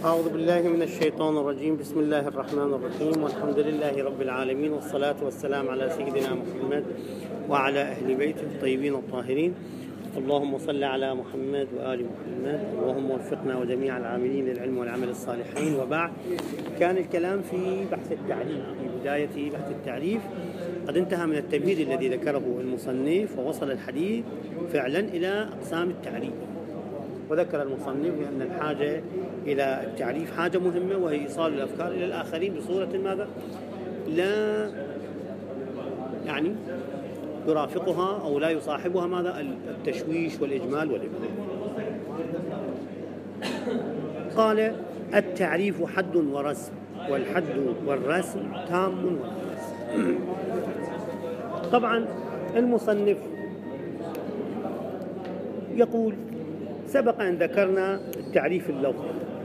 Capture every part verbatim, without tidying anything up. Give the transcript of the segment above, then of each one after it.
أعوذ بالله من الشيطان الرجيم. بسم الله الرحمن الرحيم، والحمد لله رب العالمين، والصلاة والسلام على سيدنا محمد وعلى أهل بيته الطيبين الطاهرين. اللهم صل على محمد وآل محمد، اللهم وفقنا وجميع العاملين للعلم والعمل الصالحين. وبعد، كان الكلام في بحث التعريف، في بداية بحث التعريف قد انتهى من التمهيد الذي ذكره المصنف، ووصل الحديث فعلا إلى أقسام التعريف. وذكر المصنف بأن الحاجة إلى التعريف حاجة مهمة، وهي إيصال الأفكار إلى الآخرين بصورة ماذا؟ لا يعني يرافقها أو لا يصاحبها ماذا؟ التشويش والإجمال والإبهام. قال: التعريف حد ورسم، والحد والرسم تام وناقص. طبعا المصنف يقول: سبق أن ذكرنا التعريف اللفظي،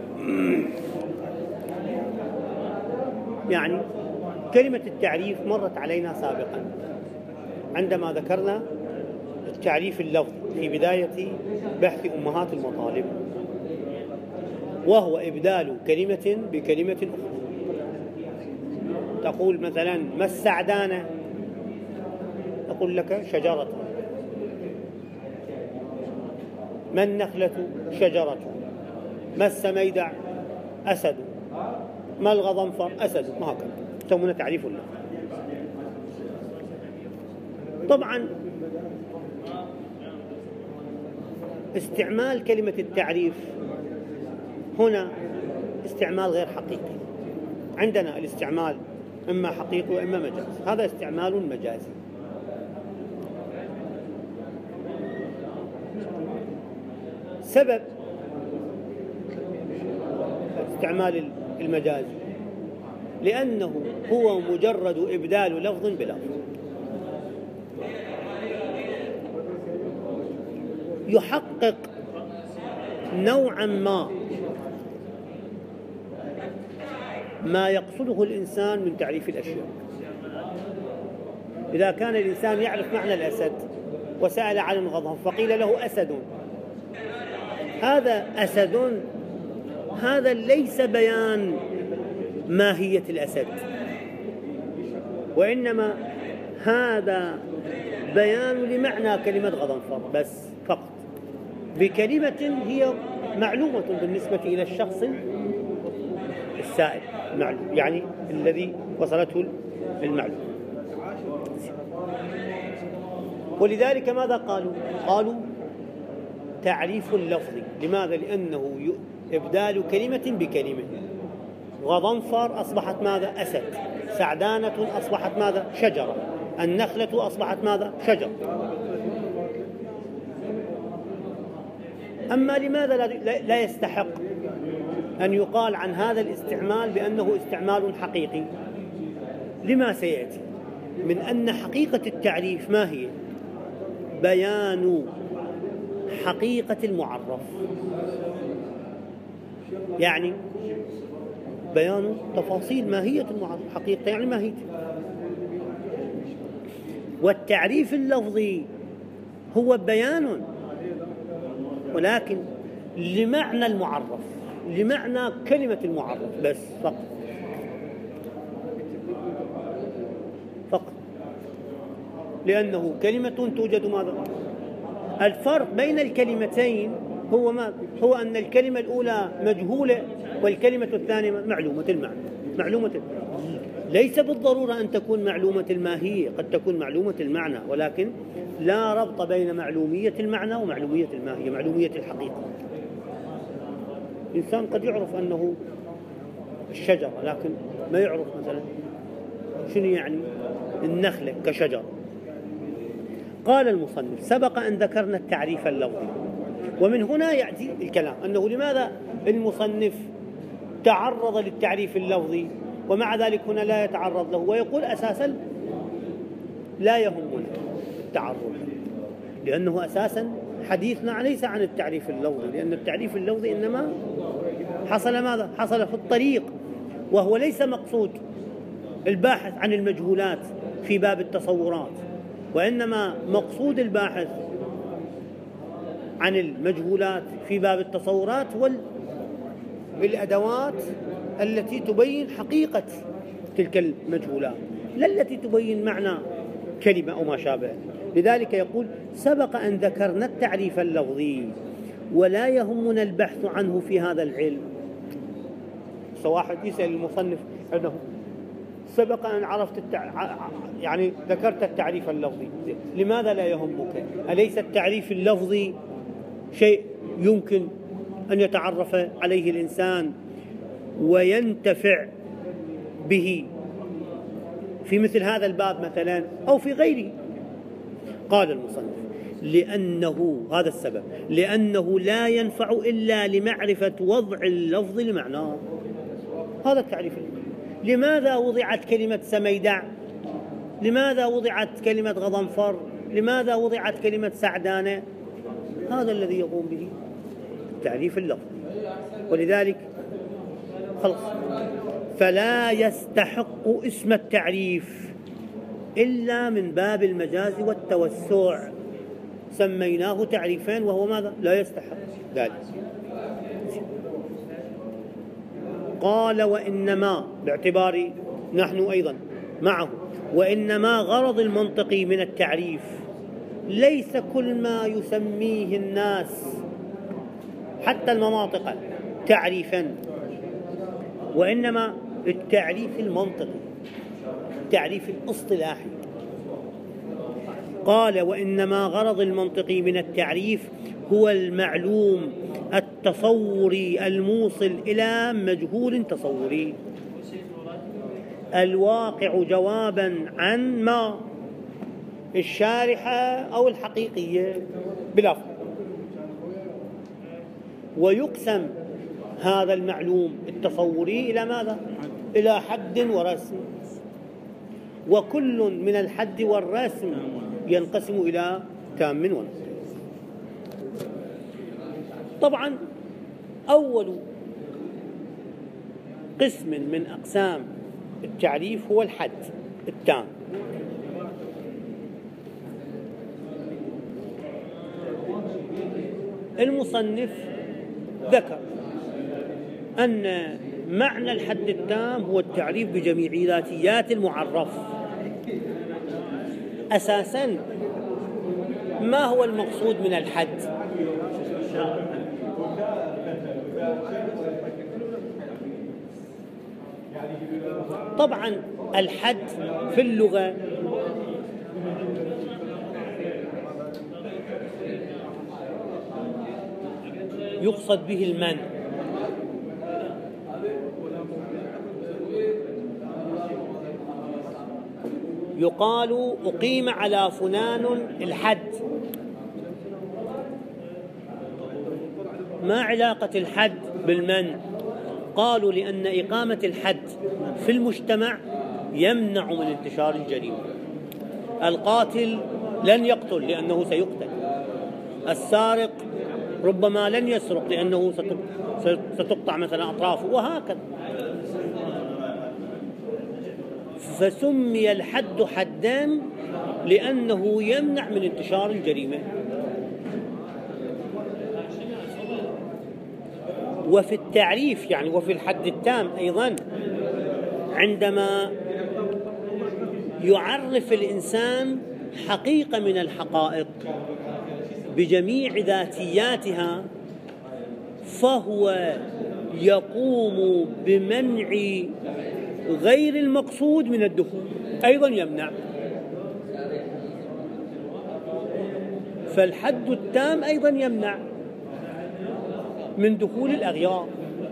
يعني كلمة التعريف مرت علينا سابقا عندما ذكرنا التعريف اللفظي في بداية بحث أمهات المطالب، وهو إبدال كلمة بكلمة أخرى. تقول مثلا: ما السعدانة؟ أقول لك: شجرة. ما النخلة؟ شجرة. ما السميدع؟ أسد. ما الغضنفر؟ أسد. وهكذا يسمونه تعريف اللفظ. طبعا استعمال كلمة التعريف هنا استعمال غير حقيقي. عندنا الاستعمال إما حقيقي وإما مجازي. هذا استعمال مجازي. سبب استعمال المجاز لأنه هو مجرد إبدال لفظ بلفظ، يحقق نوعا ما ما يقصده الإنسان من تعريف الأشياء. إذا كان الإنسان يعرف معنى الأسد وسأل عن الغضب فقيل له أسد، هذا أسد، هذا ليس بيان ماهية الأسد، وإنما هذا بيان لمعنى كلمة غضنفر بس فقط، بكلمة هي معلومة بالنسبة إلى الشخص السائل، معلوم يعني الذي وصلته المعلومة. ولذلك ماذا قالوا؟ قالوا تعريف لفظي. لماذا؟ لأنه إبدال كلمة بكلمة. غضنفر أصبحت ماذا؟ أسد. سعدانة أصبحت ماذا؟ شجرة. النخلة أصبحت ماذا؟ شجر. أما لماذا لا يستحق أن يقال عن هذا الاستعمال بأنه استعمال حقيقي؟ لما سيأتي من أن حقيقة التعريف ما هي؟ بيان حقيقة المعرف، يعني بيان تفاصيل ماهية المعرف. حقيقة يعني ماهيته. والتعريف اللفظي هو بيان ولكن لمعنى المعرف، لمعنى كلمة المعرف بس فقط فقط لأنه كلمة توجد ماذا؟ الفرق بين الكلمتين هو ما هو أن الكلمة الأولى مجهولة والكلمة الثانية معلومة المعنى. معلومة ليس بالضرورة أن تكون معلومة الماهية، قد تكون معلومة المعنى، ولكن لا ربط بين معلومية المعنى ومعلومية الماهية، معلومية الحقيقة. الإنسان قد يعرف أنه الشجرة لكن ما يعرف مثلا شنو يعني النخلة كشجرة. قال المصنف: سبق أن ذكرنا التعريف اللفظي. ومن هنا يأتي الكلام أنه لماذا المصنف تعرض للتعريف اللفظي ومع ذلك هنا لا يتعرض له، ويقول أساسا لا يهمنا التعرض، لأنه أساسا حديثنا ليس عن التعريف اللفظي، لأن التعريف اللفظي إنما حصل ماذا؟ حصل في الطريق، وهو ليس مقصود الباحث عن المجهولات في باب التصورات، وإنما مقصود الباحث عن المجهولات في باب التصورات بالأدوات التي تبين حقيقة تلك المجهولات، لا التي تبين معنى كلمة أو ما شابه. لذلك يقول: سبق أن ذكرنا التعريف اللفظي ولا يهمنا البحث عنه في هذا العلم. واحد يسأل المصنف أنه سبق أن عرفت التع... يعني ذكرت التعريف اللفظي، لماذا لا يهمك؟ أليس التعريف اللفظي شيء يمكن أن يتعرف عليه الإنسان وينتفع به في مثل هذا الباب مثلا أو في غيره؟ قال المصنف: لأنه هذا السبب، لأنه لا ينفع إلا لمعرفة وضع اللفظ لمعناه. هذا التعريف. لماذا وضعت كلمة سميدع؟ لماذا وضعت كلمة غضنفر؟ لماذا وضعت كلمة سعدانة؟ هذا الذي يقوم به التعريف اللفظي. ولذلك خلص، فلا يستحق اسم التعريف إلا من باب المجاز والتوسع، سميناه تعريفين وهو ماذا؟ لا يستحق ذلك. قال: وإنما، باعتبار نحن أيضا معه، وإنما غرض المنطقي من التعريف ليس كل ما يسميه الناس حتى المناطق تعريفا، وإنما التعريف المنطقي، التعريف الاصطلاحي. قال: وإنما غرض المنطقي من التعريف هو المعلوم التصوري الموصل إلى مجهول تصوري الواقع جوابا عن ما الشارحة أو الحقيقية بلا فرق. ويقسم هذا المعلوم التصوري إلى ماذا؟ إلى حد ورسم، وكل من الحد والرسم ينقسم إلى تام ونقص. طبعا أول قسم من أقسام التعريف هو الحد التام. المصنف ذكر أن معنى الحد التام هو التعريف بجميع ذاتيات المعرف. أساساً ما هو المقصود من الحد؟ طبعاً الحد في اللغة يقصد به المنع، يقال أقيم على فلان الحد. ما علاقة الحد بالمنع؟ قالوا لأن إقامة الحد في المجتمع يمنع من انتشار الجريمة. القاتل لن يقتل لأنه سيقتل، السارق ربما لن يسرق لأنه ستقطع مثلا أطرافه، وهكذا. فسمي الحد حدا لأنه يمنع من انتشار الجريمة. وفي التعريف يعني وفي الحد التام أيضا، عندما يعرف الإنسان حقيقة من الحقائق بجميع ذاتياتها، فهو يقوم بمنع غير المقصود من الدخول، أيضا يمنع. فالحد التام أيضا يمنع من دخول الأغيار.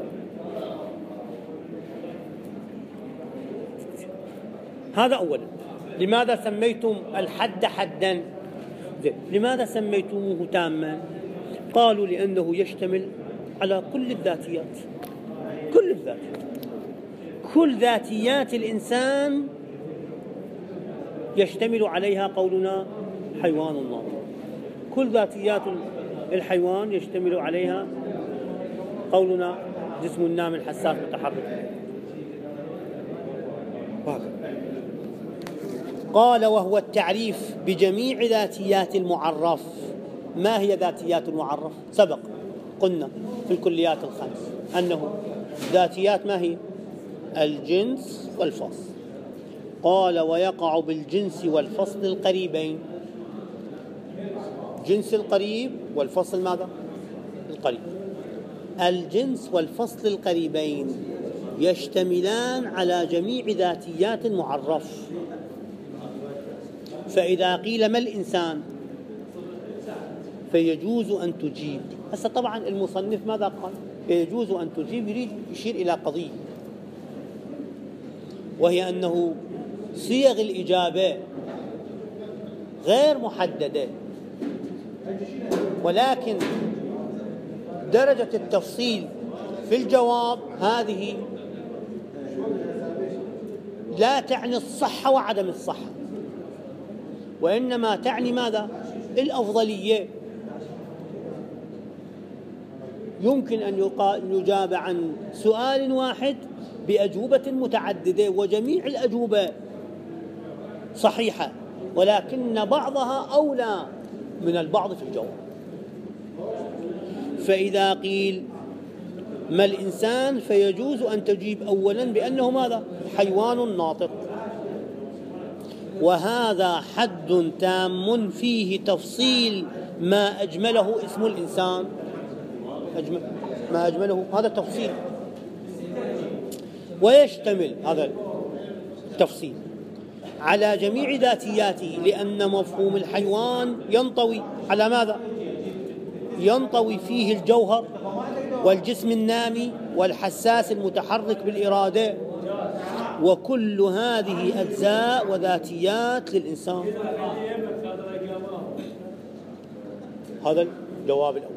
هذا أولا. لماذا سميتم الحد حدا؟ لماذا سميتموه تاما؟ قالوا لأنه يشتمل على كل الذاتيات، كل الذاتيات، كل ذاتيات الإنسان يشتمل عليها قولنا حيوان الله، كل ذاتيات الحيوان يشتمل عليها قولنا جسم النام الحساس متحرك. قال: وهو التعريف بجميع ذاتيات المعرف. ما هي ذاتيات المعرف؟ سبق قلنا في الكليات الخمس أنه ذاتيات ما هي؟ الجنس والفصل. قال ويقع بالجنس والفصل القريبين. جنس القريب والفصل ماذا؟ القريب. الجنس والفصل القريبين يشتملان على جميع ذاتيات المعرف. فإذا قيل ما الإنسان فيجوز أن تجيب. هسه طبعا المصنف ماذا قال؟ فيجوز أن تجيب، يريد يشير إلى قضية، وهي أنه صيغ الإجابة غير محددة، ولكن درجة التفصيل في الجواب هذه لا تعني الصحة وعدم الصحة، وإنما تعني ماذا؟ الأفضلية. يمكن أن يجاب عن سؤال واحد بأجوبة متعددة، وجميع الأجوبة صحيحة، ولكن بعضها أولى من البعض في الجواب. فإذا قيل ما الإنسان فيجوز أن تجيب أولا بأنه ماذا؟ حيوان ناطق، وهذا حد تام فيه تفصيل ما أجمله اسم الإنسان. أجمل ما أجمله هذا تفصيل، ويشتمل هذا التفصيل على جميع ذاتياته، لأن مفهوم الحيوان ينطوي على ماذا؟ ينطوي فيه الجوهر والجسم النامي والحساس المتحرك بالإرادة، وكل هذه أجزاء وذاتيات للإنسان. هذا الجواب الأول.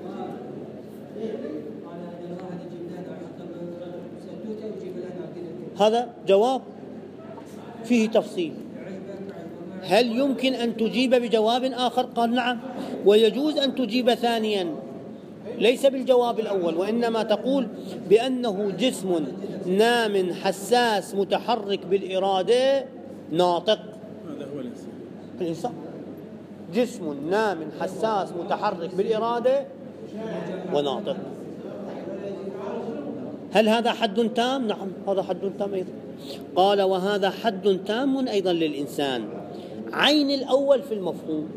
هذا جواب فيه تفصيل. هل يمكن أن تجيب بجواب آخر؟ قال نعم، ويجوز أن تجيب ثانيا ليس بالجواب الأول، وإنما تقول بأنه جسم نام حساس متحرك بالإرادة ناطق. هذا هو الإنسان. الإنسان جسم نام حساس متحرك بالإرادة وناطق. هل هذا حد تام؟ نعم، هذا حد تام أيضا. قال وهذا حد تام أيضا للإنسان. عين الأول في المفهوم،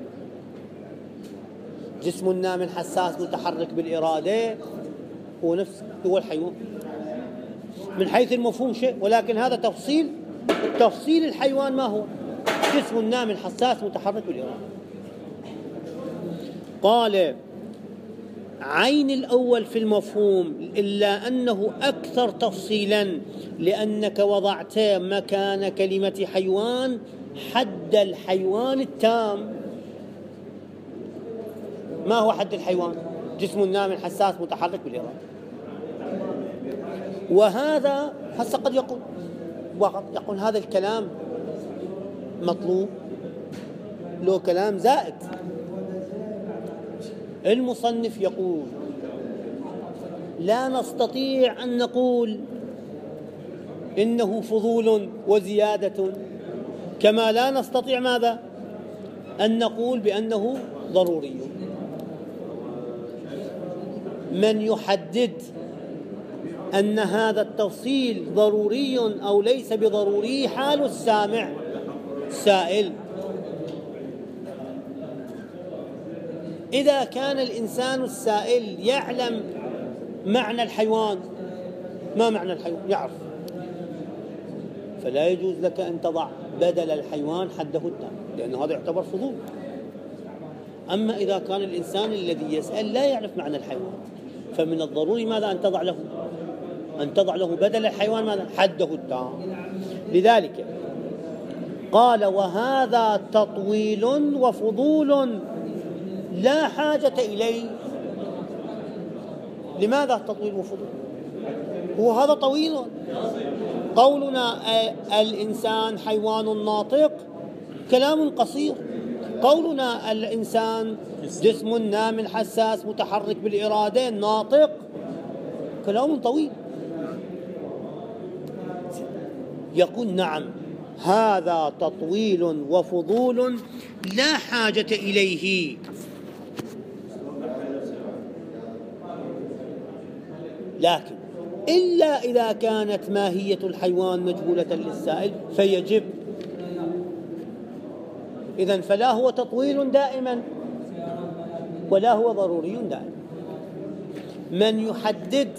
جسم نام حساس متحرك بالإرادة هو نفس هو الحيوان من حيث المفهوم شيء، ولكن هذا تفصيل. تفصيل الحيوان ما هو؟ جسم نام حساس متحرك بالإرادة. قال عين الأول في المفهوم، إلا أنه أكثر تفصيلا، لأنك وضعت مكان كلمة حيوان حد الحيوان التام. ما هو حد الحيوان؟ جسم نام حساس متحرك بالإرادة. وهذا هسه قد يقول يقول هذا الكلام مطلوب، له كلام زائد. المصنف يقول لا نستطيع أن نقول إنه فضول وزيادة، كما لا نستطيع ماذا؟ أن نقول بأنه ضروري. من يحدد أن هذا التفصيل ضروري أو ليس بضروري حال السامع السائل. إذا كان الإنسان السائل يعلم معنى الحيوان، ما معنى الحيوان؟ يعرف، فلا يجوز لك أن تضع بدل الحيوان حده التام، لأن هذا يعتبر فضول. أما إذا كان الإنسان الذي يسأل لا يعرف معنى الحيوان، فمن الضروري ماذا؟ أن تضع له أن تضع له بدل الحيوان ماذا؟ حده التام. لذلك قال وهذا تطويل وفضول لا حاجة إليه. لماذا تطويل وفضول؟ هو هذا طويل. قولنا الإنسان حيوان ناطق كلام قصير، قولنا الإنسان جسم نام حساس متحرك بالإرادة ناطق كلام طويل. يقول نعم هذا تطويل وفضول لا حاجة إليه. لكن إلا إذا كانت ماهية الحيوان مجهولة للسائل فيجب. إذن فلا هو تطويل دائما ولا هو ضروري دائما. من يحدد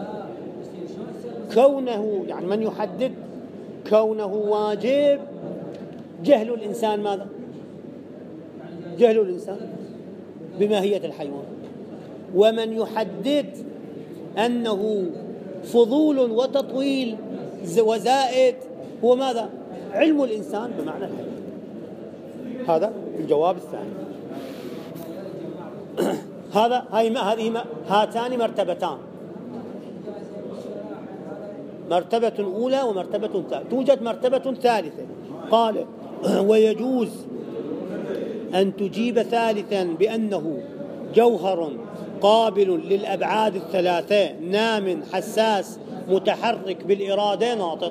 كونه يعني من يحدد كونه واجب جهل الإنسان. ماذا؟ جهل الإنسان بماهية الحيوان. ومن يحدد أنه فضول وتطويل وزائد هو ماذا؟ علم الإنسان بمعنى الحيوان. هذا الجواب الثاني. هذا هاي ما هذه ما هاتان مرتبتان، مرتبة أولى ومرتبة ثالثة. توجد مرتبة ثالثة، قال ويجوز أن تجيب ثالثا بأنه جوهر قابل للأبعاد الثلاثة، نام حساس متحرك بالإرادة ناطق.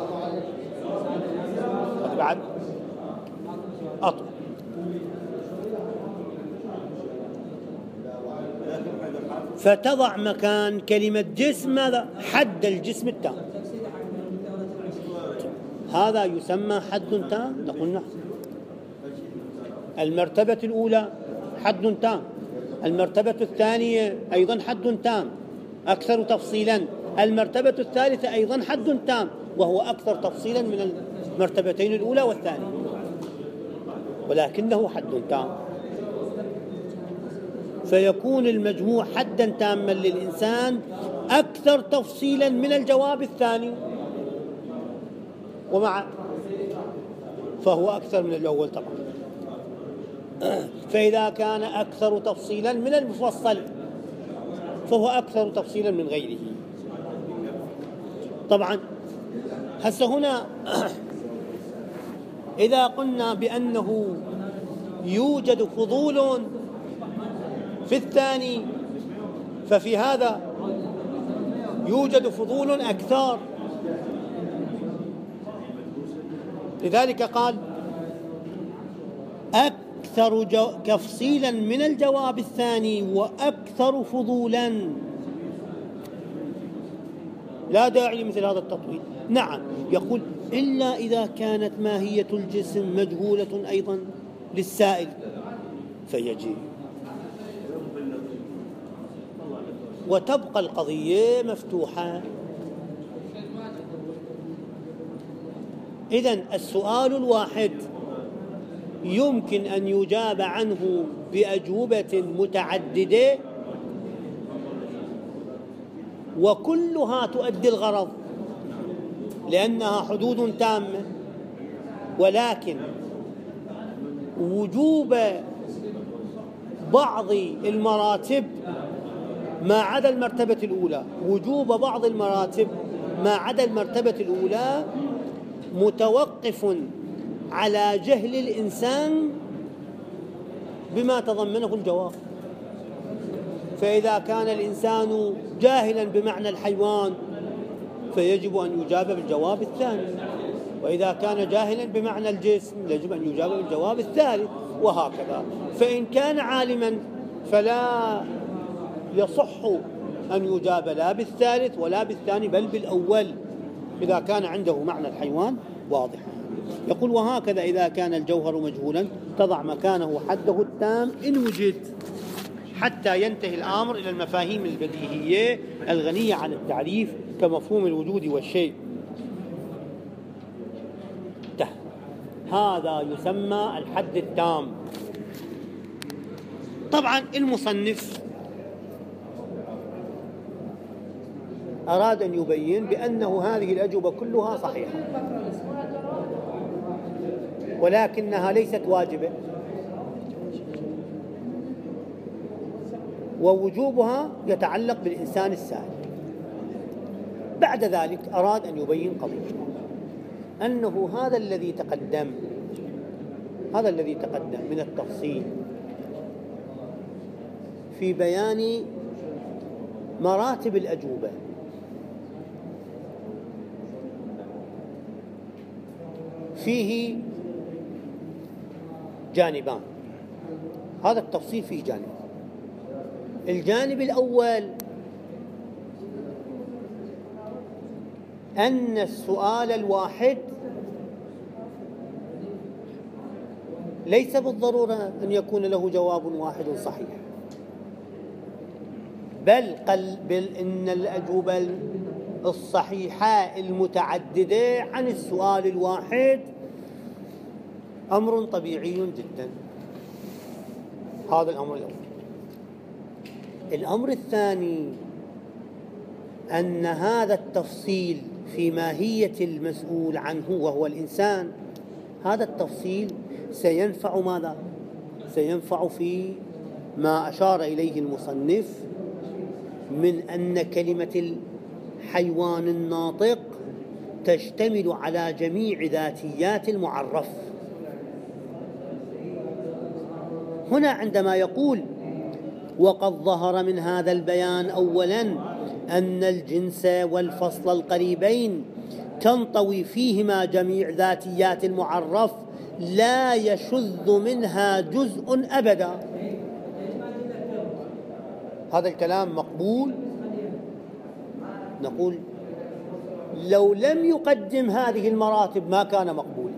بعد أطول. فتضع مكان كلمة جسم ماذا؟ حد الجسم التام. هذا يسمى حد تام. نقول نحن المرتبة الأولى حد تام، المرتبة الثانية أيضا حد تام أكثر تفصيلا، المرتبة الثالثة أيضا حد تام وهو أكثر تفصيلا من المرتبتين الأولى والثانية، ولكنه حد تام. فيكون المجموع حدا تاما للإنسان أكثر تفصيلا من الجواب الثاني، ومع فهو أكثر من الأول طبعا. فإذا كان أكثر تفصيلا من المفصل فهو أكثر تفصيلا من غيره. طبعا هسه هنا إذا قلنا بأنه يوجد فضول في الثاني ففي هذا يوجد فضول أكثر. لذلك قال أكثر تفصيلا من الجواب الثاني وأكثر فضولا. لا داعي لمثل هذا التطويل. نعم يقول إلا إذا كانت ماهية الجسم مجهولة أيضا للسائل فيجي، وتبقى القضية مفتوحة. إذن السؤال الواحد يمكن أن يجاب عنه بأجوبة متعددة وكلها تؤدي الغرض لأنها حدود تامة، ولكن وجوب بعض المراتب ما عدا المرتبة الأولى، وجوب بعض المراتب ما عدا المرتبة الأولى متوقف على جهل الإنسان بما تضمنه الجواب. فإذا كان الإنسان جاهلا بمعنى الحيوان فيجب أن يجاب بالجواب الثاني، وإذا كان جاهلا بمعنى الجسم يجب أن يجاب بالجواب الثالث، وهكذا. فإن كان عالما فلا يصح أن يجاب لا بالثالث ولا بالثاني بل بالأول إذا كان عنده معنى الحيوان واضحا. يقول وهكذا إذا كان الجوهر مجهولا تضع مكانه حده التام إن وجد، حتى ينتهي الأمر إلى المفاهيم البديهية الغنية عن التعريف كمفهوم الوجود والشيء. هذا يسمى الحد التام. طبعا المصنف أراد أن يبين بأنه هذه الأجوبة كلها صحيحة ولكنها ليست واجبة، ووجوبها يتعلق بالإنسان السائل. بعد ذلك أراد أن يبين قضية أنه هذا الذي تقدم هذا الذي تقدم من التفصيل في بيان مراتب الأجوبة فيه جانبان. هذا التفصيل فيه جانب. الجانب الأول أن السؤال الواحد ليس بالضرورة أن يكون له جواب واحد صحيح، بل, قل بل إن الأجوبة الصحيحة المتعددة عن السؤال الواحد أمر طبيعي جدا. هذا الأمر الأول. الأمر الثاني أن هذا التفصيل في ماهية المسؤول عنه وهو الإنسان، هذا التفصيل سينفع ماذا؟ سينفع في ما أشار إليه المصنف من أن كلمة الحيوان الناطق تشتمل على جميع ذاتيات المعرف. هنا عندما يقول وقد ظهر من هذا البيان أولا أن الجنس والفصل القريبين تنطوي فيهما جميع ذاتيات المعرف لا يشذ منها جزء أبدا. هذا الكلام مقبول؟ نقول لو لم يقدم هذه المراتب ما كان مقبولا،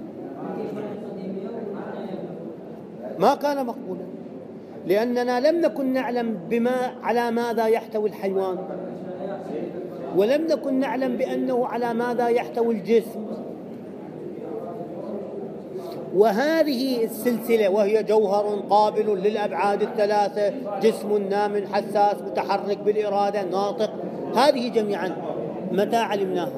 ما كان مقبولا، لأننا لم نكن نعلم بما على ماذا يحتوي الحيوان، ولم نكن نعلم بأنه على ماذا يحتوي الجسم. وهذه السلسلة وهي جوهر قابل للأبعاد الثلاثة، جسم نام حساس متحرك بالإرادة ناطق، هذه جميعا متى علمناها؟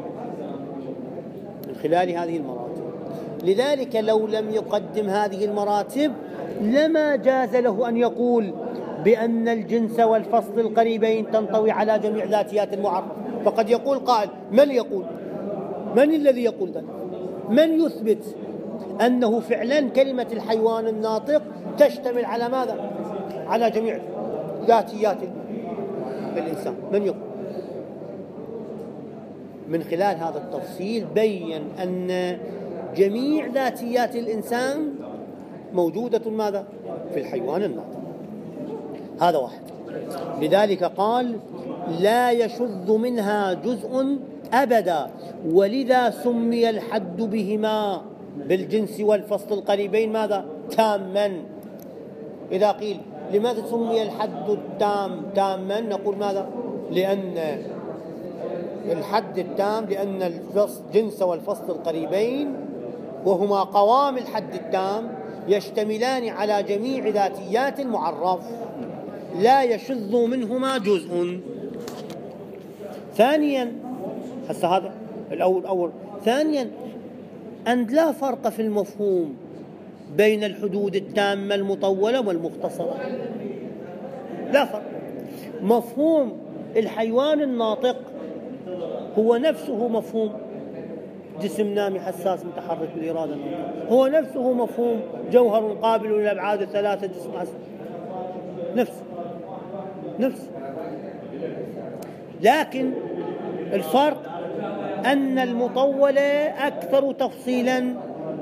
من خلال هذه المراتب. لذلك لو لم يقدم هذه المراتب لما جاز له أن يقول بأن الجنس والفصل القريبين تنطوي على جميع ذاتيات المعرف. فقد يقول قائل: من يقول؟ من الذي يقول ذلك؟ من يثبت أنه فعلا كلمة الحيوان الناطق تشتمل على ماذا؟ على جميع ذاتيات الإنسان. من يقول؟ من خلال هذا التفصيل بين أن جميع ذاتيات الإنسان موجودة ماذا؟ في الحيوان الناطق. هذا واحد. لذلك قال: لا يشذ منها جزء أبدا، ولذا سمي الحد بهما بالجنس والفصل القريبين ماذا؟ تاما. إذا قيل لماذا سمي الحد التام تاما؟ نقول ماذا؟ لأن الحد التام لأن الجنس والفصل القريبين وهما قوام الحد التام يشتملان على جميع ذاتيات المعرف لا يشذ منهما جزء. ثانيا، هسه هذا الأول أول ثانيا أن لا فرق في المفهوم بين الحدود التامة المطولة والمختصرة، لا فرق. مفهوم الحيوان الناطق هو نفسه مفهوم جسم نامي حساس متحرك بالإرادة، هو نفسه مفهوم جوهر قابل للأبعاد الثلاثة جسم حساس، نفس نفس لكن الفرق أن المطولة أكثر تفصيلا،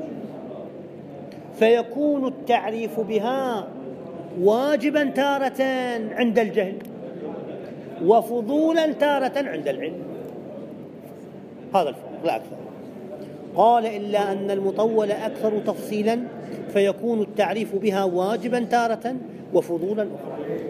فيكون التعريف بها واجبا تارة عند الجهل وفضولا تارة عند العلم. هذا الفرق لا أكثر. قال: إلا أن المطولة أكثر تفصيلا فيكون التعريف بها واجبا تارة وفضولا أخرى.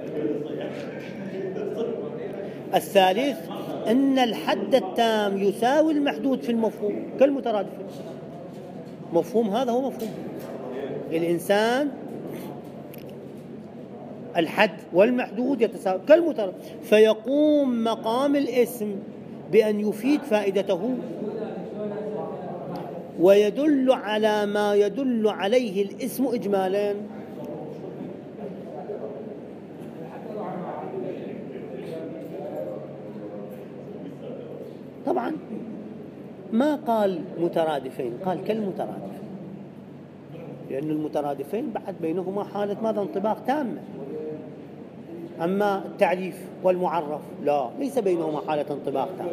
الثالث أن الحد التام يساوي المحدود في المفهوم كالمترادف. مفهوم هذا هو مفهوم الإنسان، الحد والمحدود يتساوي كالمترادف، فيقوم مقام الاسم بأن يفيد فائدته ويدل على ما يدل عليه الاسم إجمالا. طبعا ما قال مترادفين، قال كالمترادف، لأن المترادفين بعد بينهما حالة ماذا؟ انطباق تامة. أما التعريف والمعرف لا، ليس بينهما حالة انطباق تامة.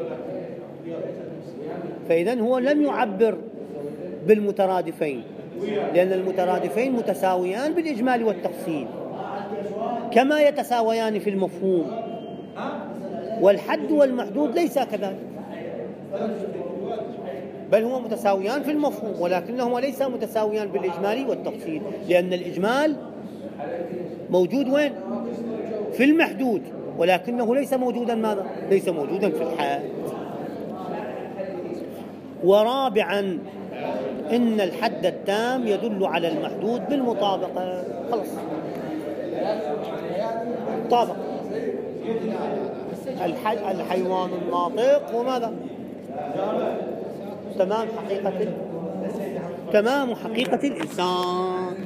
فإذن هو لم يعبر بالمترادفين، لأن المترادفين متساويان بالإجمال والتفصيل كما يتساويان في المفهوم، والحد والمحدود ليس كذلك. بل هو متساويان في المفهوم، ولكنهما ليس متساويان بالإجمال والتفصيل، لأن الإجمال موجود وين؟ في المحدود، ولكنه ليس موجودا ماذا؟ ليس موجودا في الحد. ورابعا إن الحد التام يدل على المحدود بالمطابقة. خلص طابق الحي... الحيوان الناطق وماذا؟ تمام حقيقة تمام حقيقة الإنسان.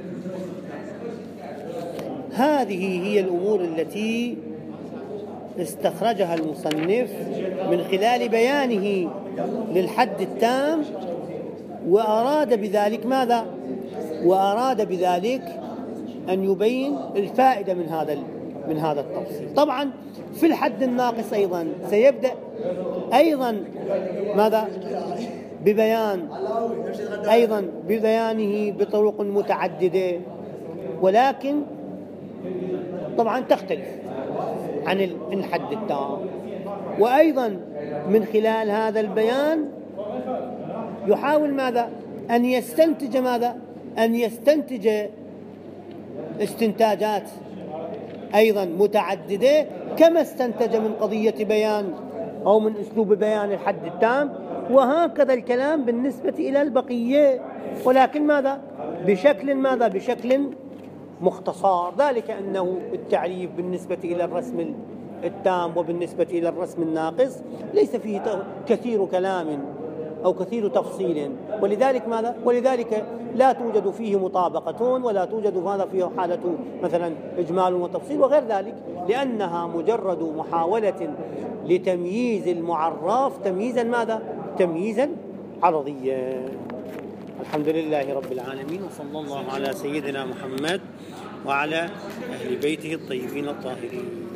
هذه هي الأمور التي استخرجها المصنف من خلال بيانه للحد التام، وأراد بذلك ماذا؟ وأراد بذلك أن يبين الفائدة من هذا من هذا التفصيل. طبعا في الحد الناقص أيضا سيبدأ أيضا ماذا؟ ببيان أيضا ببيانه بطرق متعددة، ولكن طبعا تختلف عن الحد التام. وأيضا من خلال هذا البيان يحاول ماذا؟ أن يستنتج ماذا؟ أن يستنتج استنتاجات أيضا متعددة، كما استنتج من قضية بيان أو من أسلوب بيان الحد التام. وهكذا الكلام بالنسبة إلى البقية، ولكن ماذا؟ بشكل ماذا؟ بشكل مختصر. ذلك أنه التعريف بالنسبة إلى الرسم التام وبالنسبة إلى الرسم الناقص ليس فيه كثير كلام أو كثير تفصيل، ولذلك ماذا؟ ولذلك لا توجد فيه مطابقة، ولا توجد ماذا فيه حالة مثلا إجمال وتفصيل وغير ذلك، لأنها مجرد محاولة لتمييز المعرف تمييزا ماذا؟ تمييزا عرضيا. الحمد لله رب العالمين، وصلى الله على سيدنا محمد وعلى أهل بيته الطيبين الطاهرين.